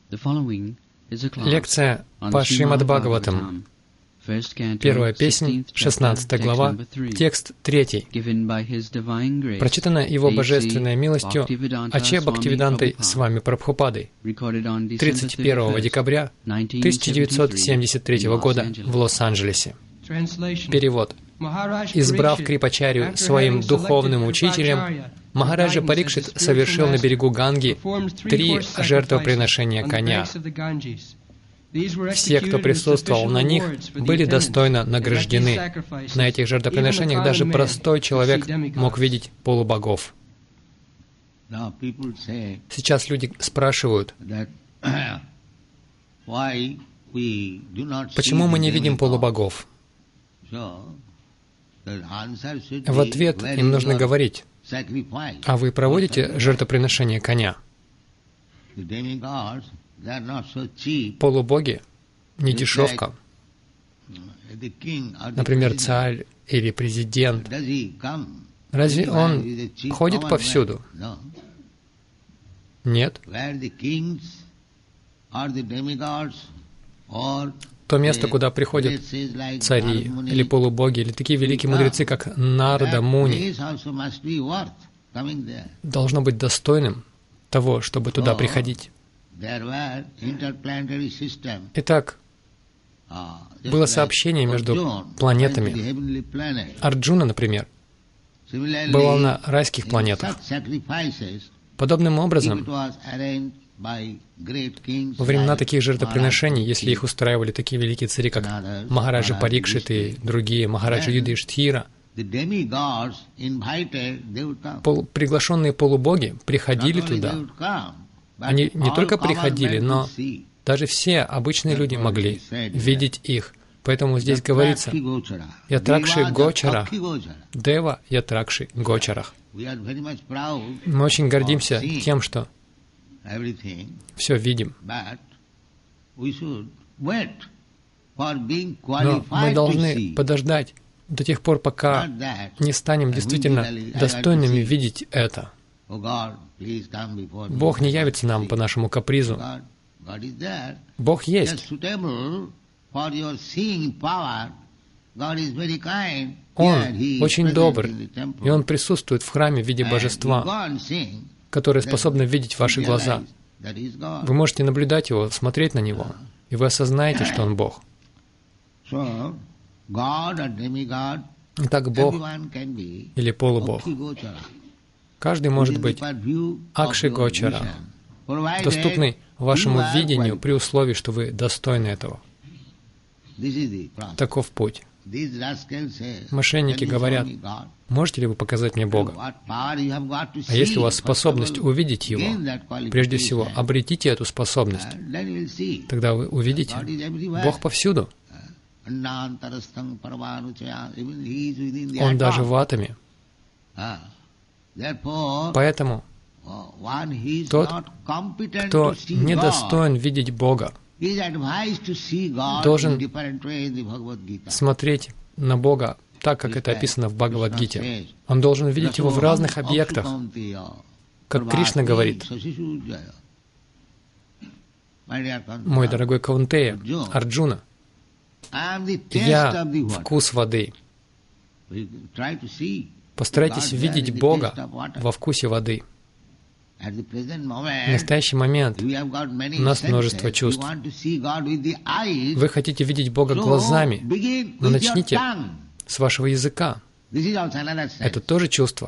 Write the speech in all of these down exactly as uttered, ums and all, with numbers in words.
Лекция по Шримад-Бхагаватам. Первая песнь, шестнадцатая глава, текст третий. Прочитана Его Божественной милостью Аче Бхактивидантой с вами Прабхупадой тридцать первого декабря тысяча девятьсот семьдесят третьего года в Лос-Анджелесе. Перевод. Избрав Крипачарью своим духовным учителем, Махараджа Парикшит совершил на берегу Ганги три жертвоприношения коня. Все, кто присутствовал на них, были достойно награждены. На этих жертвоприношениях даже простой человек мог видеть полубогов. Сейчас люди спрашивают, почему мы не видим полубогов? В ответ им нужно говорить, а вы проводите жертвоприношение коня? Полубоги не дешевка. Например, царь или президент. Разве он ходит повсюду? Нет. То место, куда приходят цари или полубоги, или такие великие мудрецы, как Нарада Муни, должно быть достойным того, чтобы туда приходить. Итак, было сообщение между планетами. Арджуна, например, бывал на райских планетах. Подобным образом, во времена таких жертвоприношений, если их устраивали такие великие цари, как Махараджа Парикшит и другие, Махараджа Юдхиштхира, пол, приглашенные полубоги приходили туда. Они не только приходили, но даже все обычные люди могли видеть их. Поэтому здесь говорится «Ятракши Гочара», «Дева Ятракши Гочарах». Мы очень гордимся тем, что все видим. Но мы должны подождать до тех пор, пока не станем действительно достойными видеть это. Бог не явится нам по нашему капризу. Бог есть. Он очень добр, и Он присутствует в храме в виде божества, которое способно видеть ваши глаза. Вы можете наблюдать Его, смотреть на Него, и вы осознаете, что Он Бог. Итак, Бог или полубог. Каждый может быть Акши Гочара, доступный вашему видению при условии, что вы достойны этого. Таков путь. Мошенники говорят, можете ли вы показать мне Бога? А если у вас способность увидеть Его, прежде всего, обретите эту способность. Тогда вы увидите. Бог повсюду. Он даже в атоме. Поэтому тот, кто недостоин видеть Бога, должен смотреть на Бога так, как это описано в Бхагавад-гите. Он должен видеть Его в разных объектах. Как Кришна говорит, мой дорогой Каунтея, Арджуна, я вкус воды. Постарайтесь видеть Бога во вкусе воды. В настоящий момент у нас множество чувств. Вы хотите видеть Бога глазами, но начните с вашего языка. Это тоже чувство.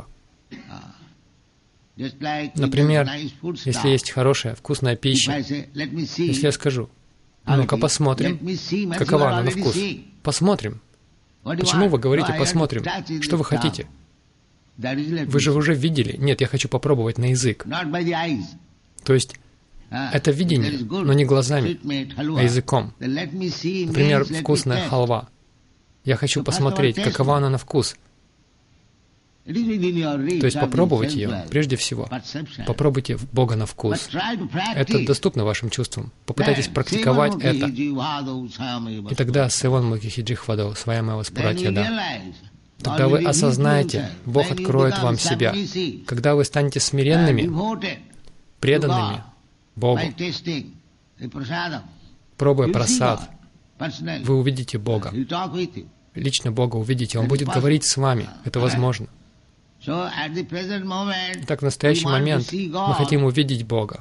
Например, если есть хорошая, вкусная пища, если я скажу, ну-ка посмотрим, какова она на вкус. Посмотрим. Почему вы говорите «посмотрим»? Что вы хотите? Вы же уже видели. Нет, я хочу попробовать на язык. То есть, это видение, но не глазами, а языком. Например, вкусная халва. Я хочу посмотреть, какова она на вкус. То есть, попробовать ее, прежде всего. Попробуйте Бога на вкус. Это доступно вашим чувствам. Попытайтесь практиковать это. И тогда «Севон Мукихиджихвадо, Сваямева Спуратьяда». Тогда вы осознаете, Бог откроет вам себя. Когда вы станете смиренными, преданными Богу, пробуя прасад, вы увидите Бога. Лично Бога увидите, Он будет говорить с вами. Это возможно. Итак, в настоящий момент мы хотим увидеть Бога.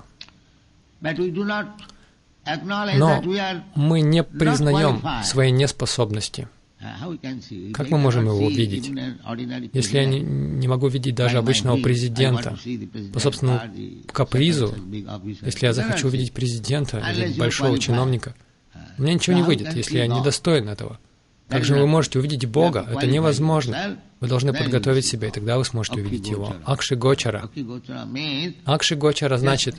Но мы не признаем своей неспособности. Как мы можем его увидеть? Если я не, не могу видеть даже обычного президента по собственному капризу, если я захочу увидеть президента или большого чиновника, у меня ничего не выйдет, если я недостоин этого. Как же вы можете увидеть Бога? Это невозможно. Вы должны подготовить себя, и тогда вы сможете увидеть Его. Акши Гочара. Акши Гочара значит,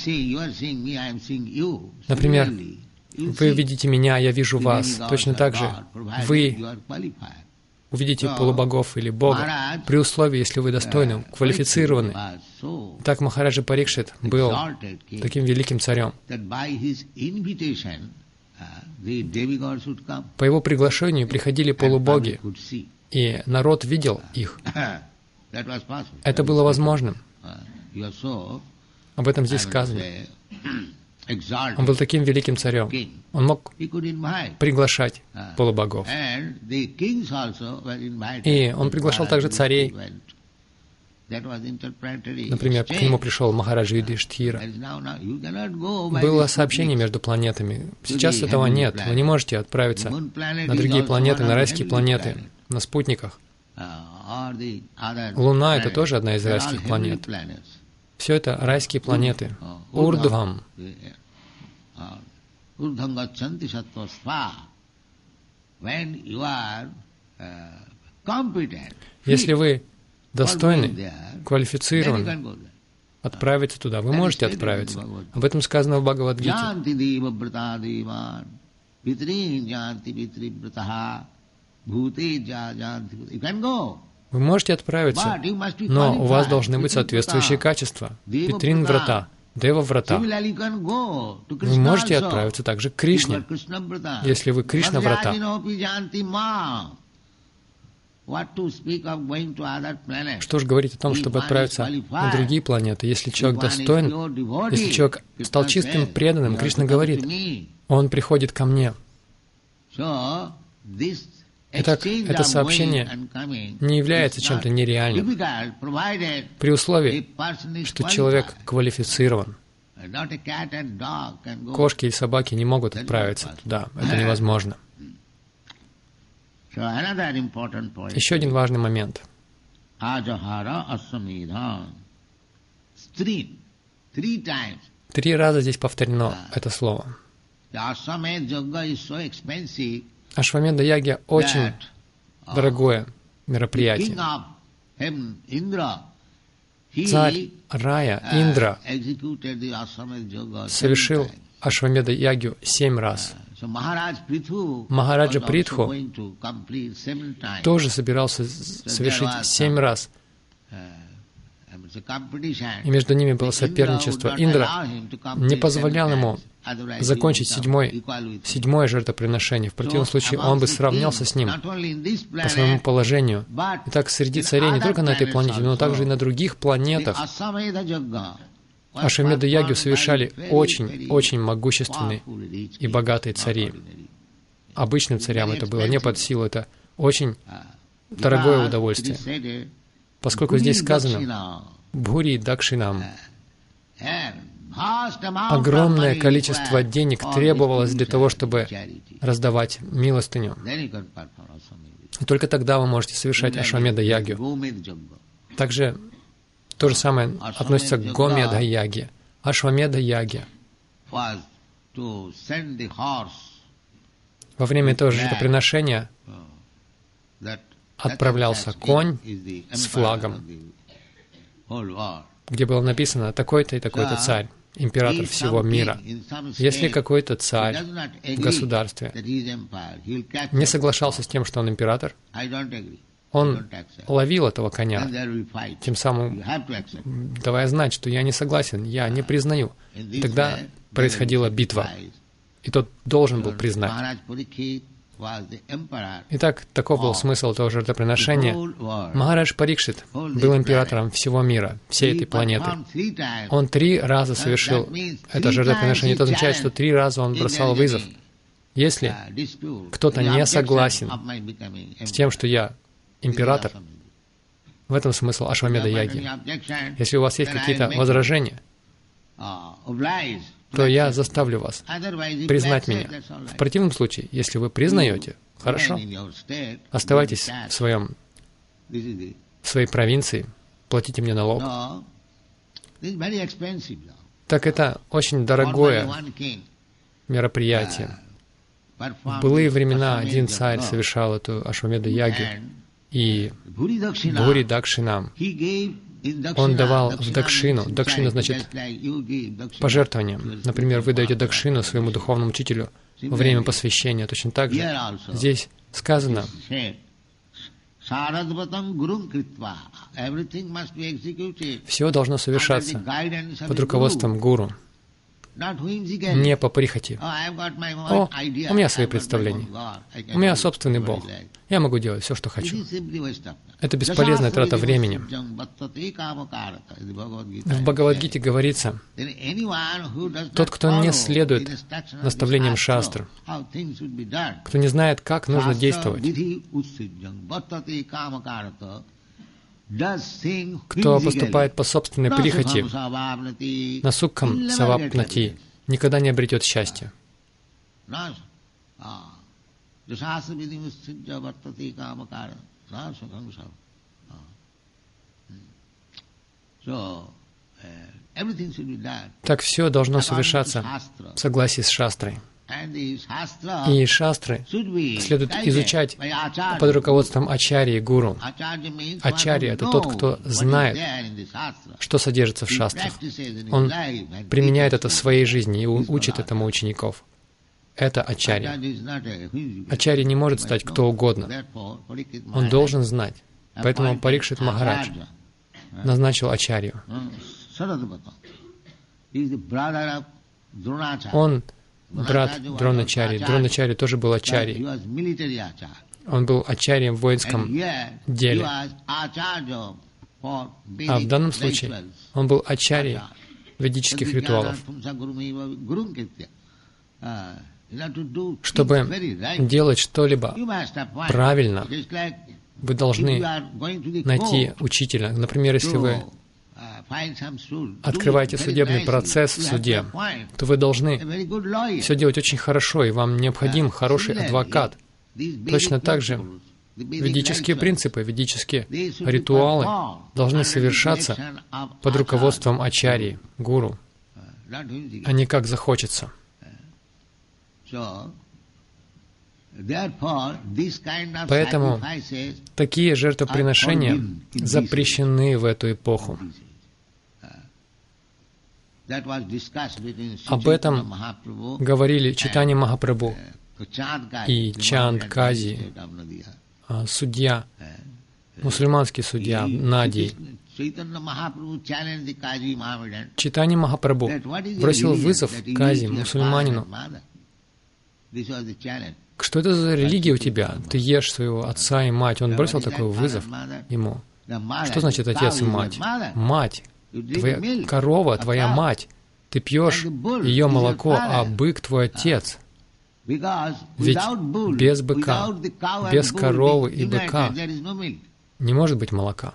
например, вы видите меня, я вижу вас. Точно так же вы увидите полубогов или Бога, при условии, если вы достойны, квалифицированы. Так Махараджа Парикшит был таким великим царем. По его приглашению приходили полубоги, и народ видел их. Это было возможным. Об этом здесь сказано. Он был таким великим царем. Он мог приглашать полубогов. И он приглашал также царей. Например, к нему пришел Махараджа Юдхиштхира. Было сообщение между планетами. Сейчас этого нет. Вы не можете отправиться на другие планеты, на райские планеты, на спутниках. Луна — это тоже одна из райских планет. Все это райские планеты. Урдхвам. Если вы достойны, квалифицированы отправиться туда, вы можете отправиться. Об этом сказано в Бхагавад-гите. Вы можете отправиться, но у вас должны быть соответствующие качества. Питрин врата, Дева врата. Вы можете отправиться также к Кришне, если вы Кришна врата. Что же говорить о том, чтобы отправиться на другие планеты, если человек достоин, если человек стал чистым, преданным, Кришна говорит, он приходит ко мне. Итак, это сообщение не является чем-то нереальным, при условии, что человек квалифицирован. Кошки или собаки не могут отправиться туда, это невозможно. Еще один важный момент. Три раза здесь повторено это слово. Ашвамедха-ягья очень дорогое мероприятие. Царь Рая, Индра, совершил Ашвамедха-ягью семь раз. Махараджа Притху тоже собирался совершить семь раз. И между ними было соперничество. Индра не позволял ему закончить седьмой, седьмое жертвоприношение. В противном случае он бы сравнялся с ним по своему положению. Итак, среди царей не только на этой планете, но также и на других планетах Ашвамедха-ягью совершали очень-очень могущественные и богатые цари. Обычным царям это было не под силу, это очень дорогое удовольствие. Поскольку здесь сказано «Бхури Дакшинам», огромное количество денег требовалось для того, чтобы раздавать милостыню. И только тогда вы можете совершать Ашвамедха-ягью. Также то же самое относится к Гомедха-ягье. Ашвамедха-ягья. Во время этого жертвоприношения отправлялся конь с флагом, где было написано «такой-то и такой-то царь, император всего мира». Если какой-то царь в государстве не соглашался с тем, что он император, он ловил этого коня, тем самым давая знать, что я не согласен, я не признаю. И тогда происходила битва, и тот должен был признать. Итак, таков был смысл того жертвоприношения. Махарадж Парикшит был императором всего мира, всей этой планеты. Он три раза совершил это жертвоприношение. Это означает, что три раза он бросал вызов. Если кто-то не согласен с тем, что я император, в этом смысл Ашвамедха-яги. Если у вас есть какие-то возражения, то я заставлю вас признать меня. В противном случае, если вы признаете, хорошо, оставайтесь в своем, в своей провинции, платите мне налог. Так это очень дорогое мероприятие. В былые времена один царь совершал эту Ашвамедха-ягу, и Бхури Дакшинам он давал в дакшину. Дакшина значит пожертвование. Например, вы даете дакшину своему духовному учителю во время посвящения. Точно так же здесь сказано, все должно совершаться под руководством гуру, не по прихоти. О, у меня свои представления. У меня собственный Бог. Я могу делать все, что хочу. Это бесполезная трата времени. В Бхагавад-гите говорится, тот, кто не следует наставлениям шастр, кто не знает, как нужно действовать, кто поступает по собственной прихоти, насукхам савапнати, никогда не обретет счастья. Так все должно совершаться в согласии с шастрой. И шастры следует изучать под руководством ачарьи, гуру. Ачарья — это тот, кто знает, что содержится в шастрах. Он применяет это в своей жизни и учит этому учеников. Это ачарья. Ачарья не может стать кто угодно. Он должен знать. Поэтому Парикшит Махарадж назначил ачарью. Он брат Дроначарьи. Дроначарья тоже был ачарьей. Он был ачарьем в воинском деле. А в данном случае он был ачарьей ведических ритуалов. Чтобы делать что-либо правильно, вы должны найти учителя. Например, если вы открываете судебный процесс в суде, то вы должны все делать очень хорошо, и вам необходим хороший адвокат. Точно так же ведические принципы, ведические ритуалы должны совершаться под руководством ачарьи, гуру, а не как захочется. Поэтому такие жертвоприношения запрещены в эту эпоху. Об этом говорили Чайтанья Махапрабху и Чанд Кази, судья, мусульманский судья Нади. Чайтанья Махапрабху бросил вызов Кази, мусульманину. Что это за религия у тебя? Ты ешь своего отца и мать. Он бросил такой вызов ему. Что значит отец и мать? Мать. Твоя корова, твоя мать. Ты пьешь ее молоко, а бык твой отец. Ведь без быка, без коровы и быка не может быть молока.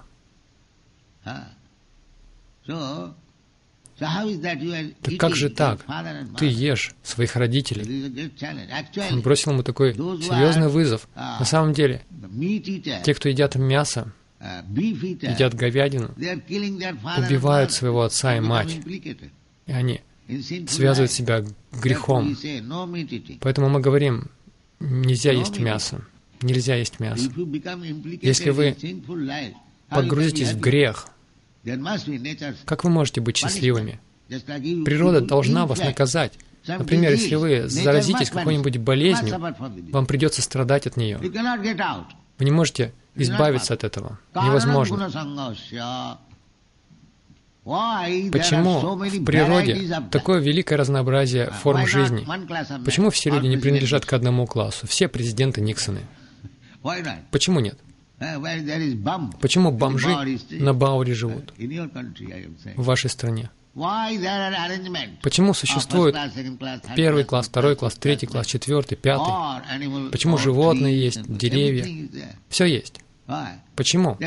Так как же так? Ты ешь своих родителей. Он бросил ему такой серьезный вызов. На самом деле, те, кто едят мясо, едят говядину, убивают своего отца и мать. И они связывают себя грехом. Поэтому мы говорим, нельзя есть мясо. Нельзя есть мясо. Если вы погрузитесь в грех, как вы можете быть счастливыми? Природа должна вас наказать. Например, если вы заразитесь какой-нибудь болезнью, вам придется страдать от нее. Вы не можете избавиться от этого. Невозможно. Почему в природе такое великое разнообразие форм жизни? Почему все люди не принадлежат к одному классу? Все президенты Никсоны. Почему нет? Почему бомжи на Бауре живут в вашей стране? Почему существует первый класс, второй класс, третий класс, четвертый, пятый? Почему животные есть, деревья? Все есть. Почему?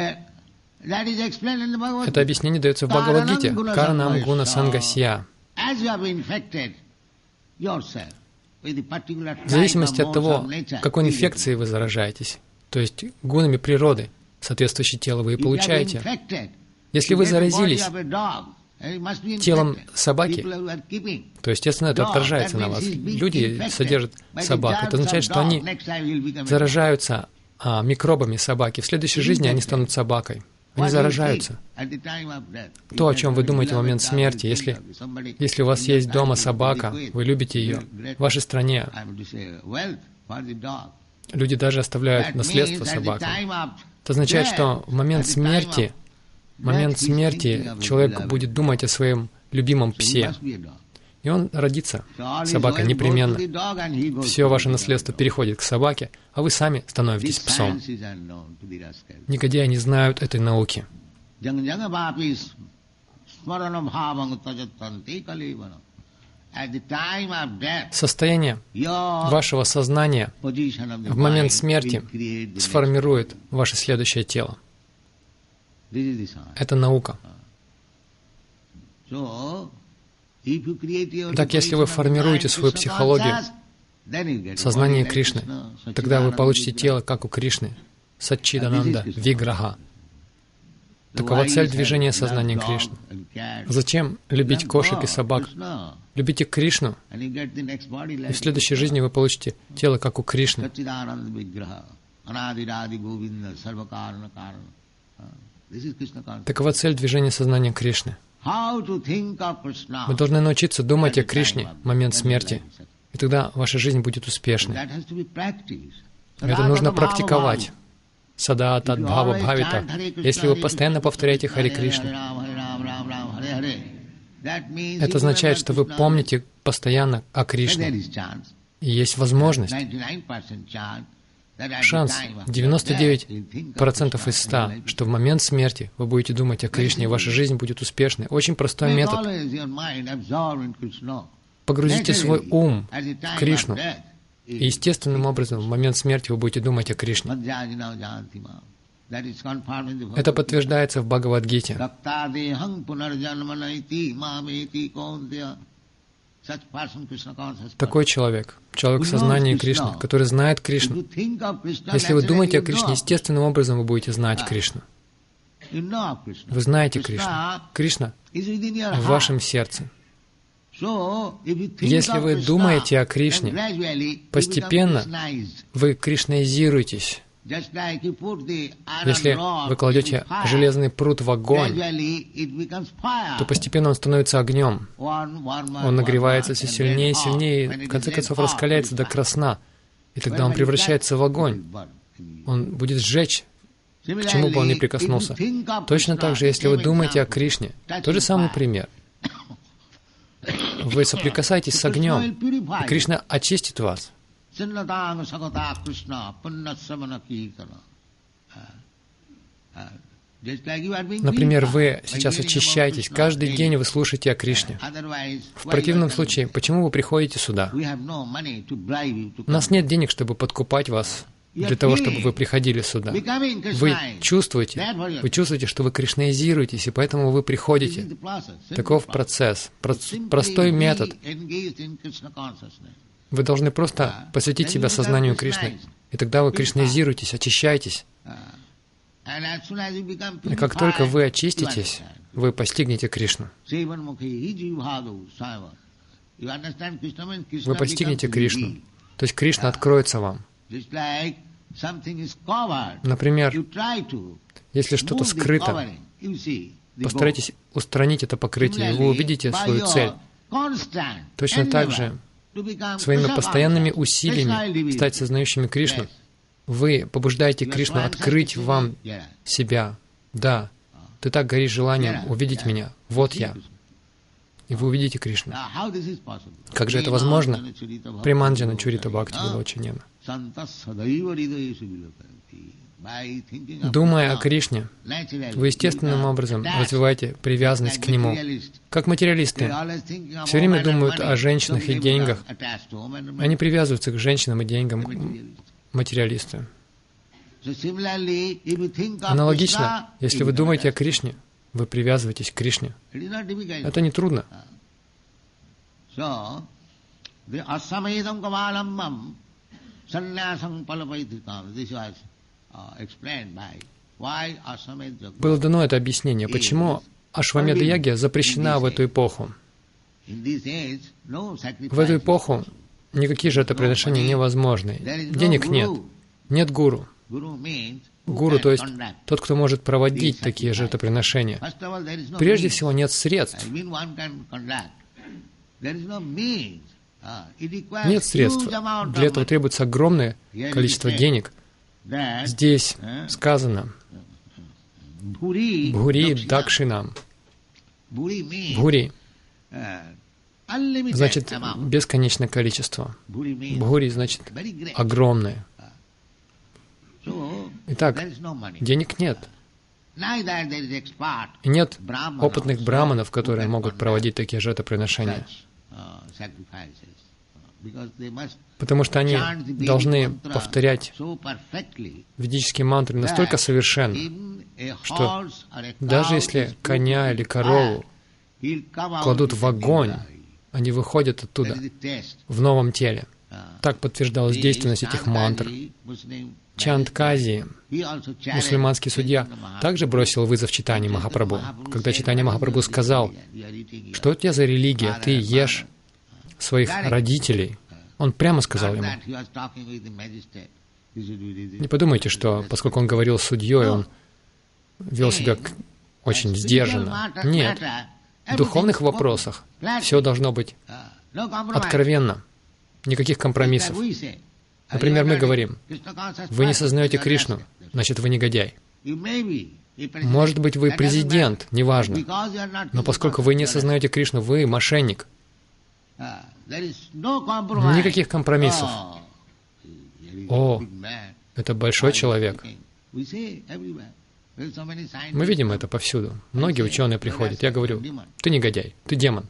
Это объяснение дается в Бхагавад-гите. Каранам гуна сангасья. В зависимости от того, какой инфекцией вы заражаетесь, то есть гунами природы, соответствующее тело вы и получаете. Если вы заразились телом собаки, то, естественно, это отражается на вас. Люди содержат собак. Это означает, что они заражаются а, микробами собаки. В следующей жизни они станут собакой. Они заражаются. То, о чем вы думаете в момент смерти, если, если у вас есть дома собака, вы любите ее, в вашей стране люди даже оставляют наследство собакам. Это означает, что в момент смерти, в момент смерти человек будет думать о своем любимом псе. И он родится, собака, непременно. Все ваше наследство переходит к собаке, а вы сами становитесь псом. Негодяи не знают этой науки. Состояние вашего сознания в момент смерти сформирует ваше следующее тело. Это наука. Так, если вы формируете свою психологию, сознание Кришны, тогда вы получите тело, как у Кришны, Саччидананда, Виграха. Такова цель движения сознания Кришны. Зачем любить кошек и собак? Любите Кришну, и в следующей жизни вы получите тело, как у Кришны. Такова цель движения сознания Кришны. Вы должны научиться думать о Кришне в момент смерти, и тогда ваша жизнь будет успешной. Это нужно практиковать. Сада тадбхава бхавита. Если вы постоянно повторяете Харе Кришна, это означает, что вы помните постоянно о Кришне. И есть возможность, шанс девяносто девять процентов из ста, что в момент смерти вы будете думать о Кришне, и ваша жизнь будет успешной. Очень простой метод. Погрузите свой ум в Кришну, и естественным образом в момент смерти вы будете думать о Кришне. Это подтверждается в Бхагавад-гите. Такой человек, человек сознания Кришны, который знает Кришну. Если вы думаете о Кришне, естественным образом вы будете знать Кришну. Вы знаете Кришну. Кришна в вашем сердце. Если вы думаете о Кришне, постепенно вы кришнаизируетесь. Если вы кладете железный пруд в огонь, то постепенно он становится огнем. Он нагревается все сильнее и сильнее, и в конце концов раскаляется до красна. И тогда он превращается в огонь. Он будет сжечь, к чему бы он ни прикоснулся. Точно так же, если вы думаете о Кришне, тот же самый пример. Вы соприкасаетесь с огнем, и Кришна очистит вас. Например, вы сейчас очищаетесь, каждый день вы слушаете о Кришне. В противном случае, почему вы приходите сюда? У нас нет денег, чтобы подкупать вас, для того, чтобы вы приходили сюда. Вы чувствуете, вы чувствуете, что вы кришнаизируетесь, и поэтому вы приходите. Таков процесс, простой метод. Вы должны просто посвятить себя сознанию Кришны, и тогда вы кришнаизируетесь, очищаетесь. И как только вы очиститесь, вы постигнете Кришну. Вы постигнете Кришну. То есть Кришна откроется вам. Например, если что-то скрыто, постарайтесь устранить это покрытие, и вы увидите свою цель. Точно так же, своими постоянными усилиями стать сознающими Кришну, вы побуждаете Кришну открыть вам себя. Да, ты так горишь желанием увидеть меня, вот я. И вы увидите Кришну. Как же это возможно? Приманджана Чурита Бхакти Вилочанена. Думая о Кришне, вы естественным образом развиваете привязанность к Нему. Как материалисты все время думают о женщинах и деньгах. Они привязываются к женщинам и деньгам, материалисты. Аналогично, если вы думаете о Кришне, вы привязываетесь к Кришне. Это не трудно. Было дано это объяснение, почему Ашвамедха-ягья запрещена в эту эпоху. В эту эпоху никакие жертвоприношения невозможны. Денег нет. Нет гуру. Гуру, то есть тот, кто может проводить такие жертвоприношения. Прежде всего, нет средств. Нет средств. Для этого требуется огромное количество денег. Здесь сказано «Бхури дакшинам». Бхури значит бесконечное количество. Бхури значит огромное. Итак, денег нет. И нет опытных браманов, которые могут проводить такие жертвоприношения. Потому что они должны повторять ведические мантры настолько совершенно, что даже если коня или корову кладут в огонь, они выходят оттуда в новом теле. Так подтверждалась действенность этих мантр. Чандкази, мусульманский судья, также бросил вызов Чайтанье Махапрабху. Когда Чайтанья Махапрабху сказал, что у тебя за религия, ты ешь своих родителей, он прямо сказал ему. Не подумайте, что поскольку он говорил с судьей, он вел себя очень сдержанно. Нет. В духовных вопросах все должно быть откровенно. Никаких компромиссов. Например, мы говорим, вы не сознаете Кришну, значит, вы негодяй. Может быть, вы президент, неважно. Но поскольку вы не сознаете Кришну, вы мошенник. Никаких компромиссов. О, это большой человек. Мы видим это повсюду. Многие ученые приходят. Я говорю, ты негодяй, ты демон.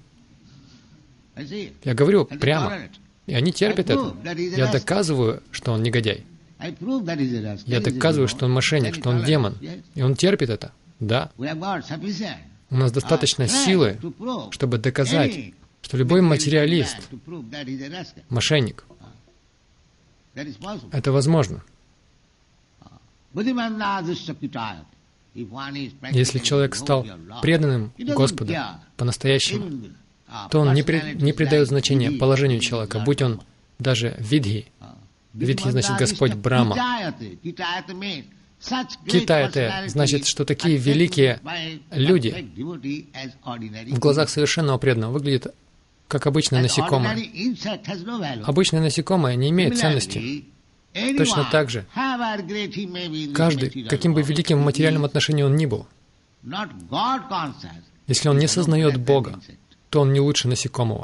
Я говорю прямо. И они терпят это. Я доказываю, что он негодяй. Я доказываю, что он мошенник, что он демон. И он терпит это. Да. У нас достаточно силы, чтобы доказать, что любой материалист — мошенник. Это возможно. Если человек стал преданным Господу по-настоящему, то он не, при, не придает значения положению человека, будь он даже видхи. Видхи значит Господь Брахма. Китаяте значит, что такие великие люди в глазах совершенного преданного выглядят как обычное насекомое. Обычное насекомое не имеет ценности. Точно так же каждый, каким бы великим в материальном отношении он ни был, если он не сознает Бога, то он не лучше насекомого.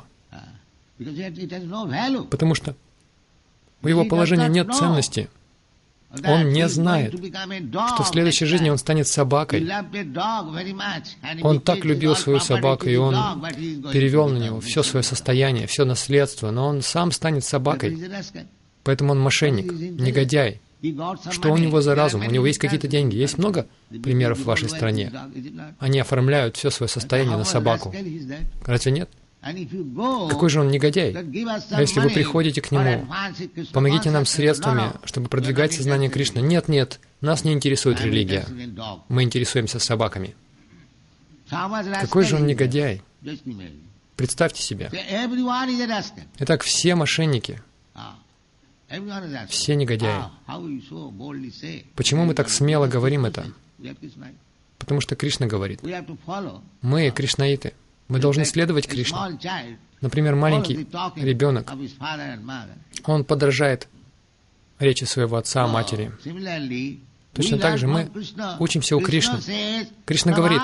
Потому что у его положения нет ценности. Он не знает, что в следующей жизни он станет собакой. Он так любил свою собаку, и он перевел на него все свое состояние, все наследство, но он сам станет собакой. Поэтому он мошенник, негодяй. Что у него за разум? У него есть какие-то деньги. Есть много примеров в вашей стране. Они оформляют все свое состояние на собаку. Разве нет? Какой же он негодяй? А если вы приходите к нему, помогите нам средствами, чтобы продвигать сознание Кришны. Нет, нет, нас не интересует религия. Мы интересуемся собаками. Какой же он негодяй? Представьте себе. Итак, все мошенники. Все негодяи. Почему мы так смело говорим это? Потому что Кришна говорит. Мы кришнаиты. Мы должны следовать Кришне. Например, маленький ребенок, он подражает речи своего отца, матери. Точно так же мы учимся у Кришны. Кришна говорит,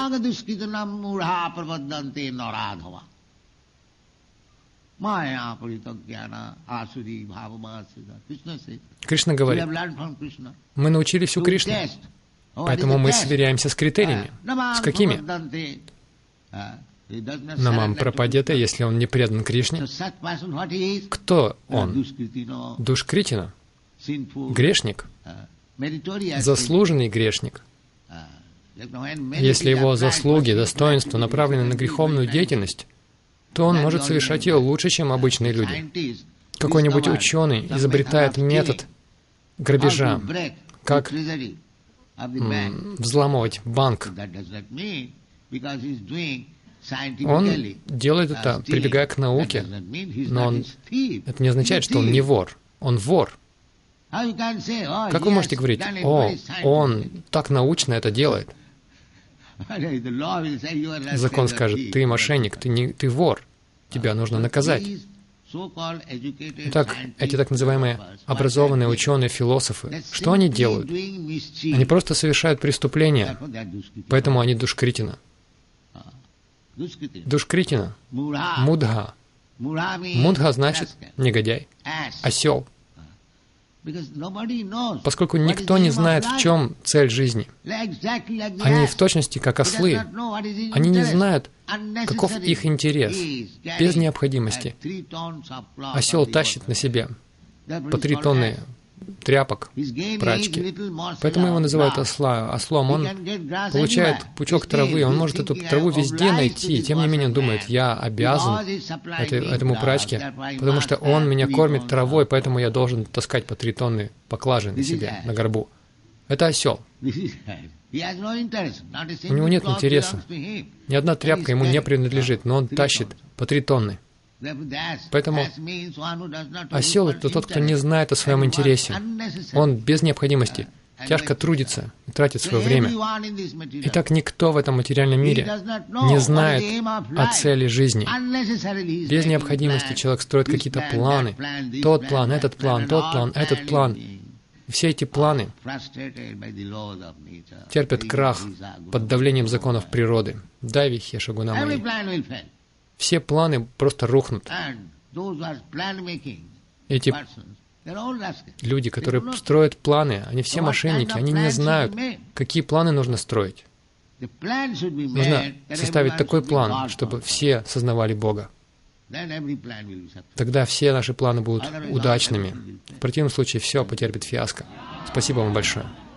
Кришна говорит, мы научились у Кришны, поэтому мы сверяемся с критериями. С какими? Намам Прападьяте, если он не предан Кришне. Кто он? Душкритина. Грешник. Заслуженный грешник. Если его заслуги, достоинства направлены на греховную деятельность, то он может совершать ее лучше, чем обычные люди. Какой-нибудь ученый изобретает метод грабежа, как м, взламывать банк. Он делает это, прибегая к науке, но он, это не означает, что он не вор. Он вор. Как вы можете говорить, о, он так научно это делает? Закон скажет, ты мошенник, ты, не, ты вор, тебя нужно наказать. Итак, эти так называемые образованные ученые, философы, что они делают? Они просто совершают преступления, поэтому они душкритина. Душкритина. Мудха. Мудха значит негодяй, осел. Поскольку никто не знает, в чем цель жизни. Они в точности как ослы. Они не знают, каков их интерес, без необходимости. Осел тащит на себе по три тонны тряпок, прачки. Поэтому его называют осла, ослом. Он получает пучок травы, он может эту траву везде найти, и тем не менее он думает, я обязан этой, этому прачке, потому что он меня кормит травой, поэтому я должен таскать по три тонны поклажи на себе, на горбу. Это осел. У него нет интереса. Ни одна тряпка ему не принадлежит, но он тащит по три тонны. Поэтому осел — это тот, кто не знает о своем интересе. Он без необходимости тяжко трудится и тратит свое время. Итак, никто в этом материальном мире не знает о цели жизни. Без необходимости человек строит какие-то планы. Тот план, этот план, тот план, этот план. Все эти планы терпят крах под давлением законов природы. Дави хеша гунамани. Все планы просто рухнут. Эти люди, которые строят планы, они все мошенники, они не знают, какие планы нужно строить. Нужно составить такой план, чтобы все сознавали Бога. Тогда все наши планы будут удачными. В противном случае все потерпит фиаско. Спасибо вам большое.